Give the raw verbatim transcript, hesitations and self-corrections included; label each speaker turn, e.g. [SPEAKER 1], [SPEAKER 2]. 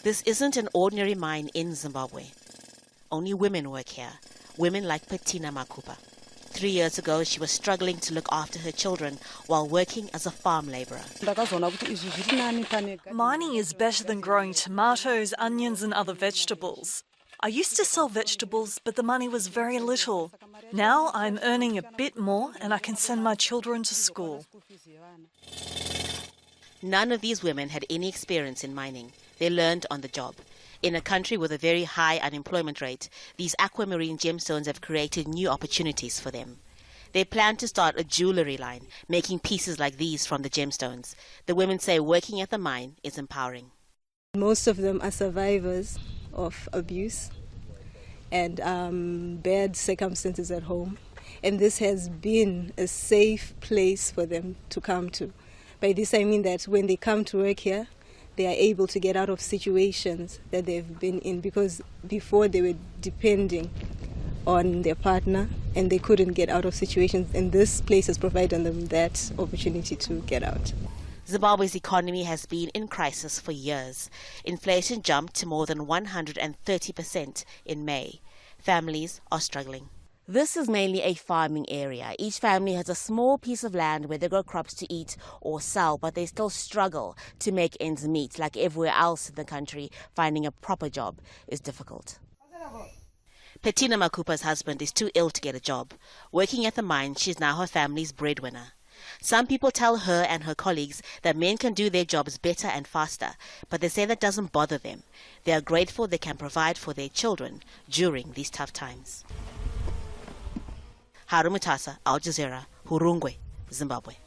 [SPEAKER 1] This isn't an ordinary mine in Zimbabwe. Only women work here, women like Bettina Makupa. Three years ago, she was struggling to look after her children while working as a farm labourer.
[SPEAKER 2] Mining is better than growing tomatoes, onions and other vegetables. I used to sell vegetables, but the money was very little. Now I'm earning a bit more and I can send my children to school.
[SPEAKER 1] None of these women had any experience in mining. They learned on the job. In a country with a very high unemployment rate, these aquamarine gemstones have created new opportunities for them. They plan to start a jewellery line, making pieces like these from the gemstones. The women say working at the mine is empowering.
[SPEAKER 3] Most of them are survivors of abuse and um, bad circumstances at home. And this has been a safe place for them to come to. By this I mean that when they come to work here, they are able to get out of situations that they've been in, because before they were depending on their partner and they couldn't get out of situations, and this place has provided them that opportunity to get out.
[SPEAKER 1] Zimbabwe's economy has been in crisis for years. Inflation jumped to more than one hundred thirty percent in May. Families are struggling. This is mainly a farming area. Each family has a small piece of land where they grow crops to eat or sell, but they still struggle to make ends meet. Like everywhere else in the country, finding a proper job is difficult. Bettina Makupa's husband is too ill to get a job. Working at the mine, she's now her family's breadwinner. Some people tell her and her colleagues that men can do their jobs better and faster, but they say that doesn't bother them. They are grateful they can provide for their children during these tough times. Haru Mutasa, Al Jazeera, Hurungwe, Zimbabwe.